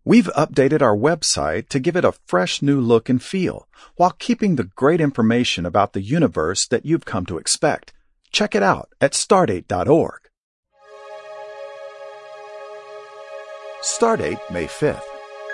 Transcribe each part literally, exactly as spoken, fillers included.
We've updated our website to give it a fresh new look and feel, while keeping the great information about the universe that you've come to expect. Check it out at stardate dot org. Stardate, May fifth.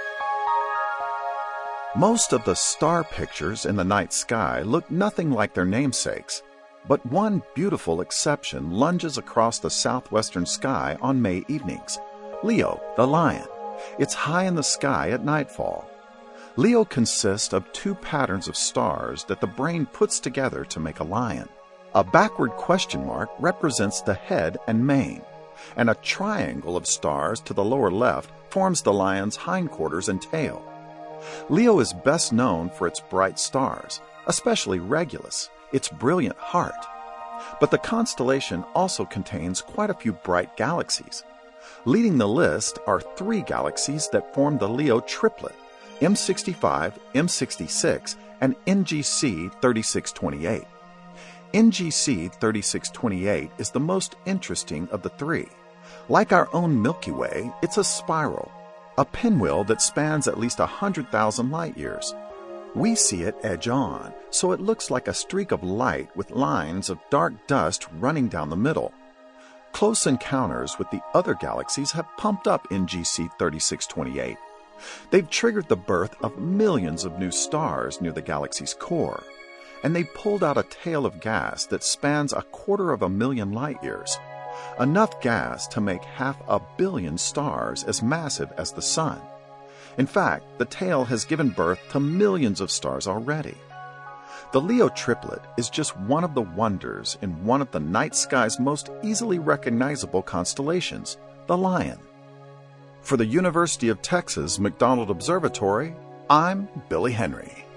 Most of the star pictures in the night sky look nothing like their namesakes, but one beautiful exception lunges across the southwestern sky on May evenings. Leo, the lion. It's high in the sky at nightfall. Leo consists of two patterns of stars that the brain puts together to make a lion. A backward question mark represents the head and mane, and a triangle of stars to the lower left forms the lion's hindquarters and tail. Leo is best known for its bright stars, especially Regulus, its brilliant heart. But the constellation also contains quite a few bright galaxies. Leading the list are three galaxies that form the Leo triplet, M sixty-five, M sixty-six, and N G C thirty-six twenty-eight. N G C thirty-six twenty-eight is the most interesting of the three. Like our own Milky Way, it's a spiral, a pinwheel that spans at least one hundred thousand light-years. We see it edge on, so it looks like a streak of light with lines of dark dust running down the middle. Close encounters with the other galaxies have pumped up N G C thirty-six twenty-eight. They've triggered the birth of millions of new stars near the galaxy's core, and they pulled out a tail of gas that spans a quarter of a million light-years, enough gas to make half a billion stars as massive as the Sun. In fact, the tail has given birth to millions of stars already. The Leo triplet is just one of the wonders in one of the night sky's most easily recognizable constellations, the Lion. For the University of Texas McDonald Observatory, I'm Billy Henry.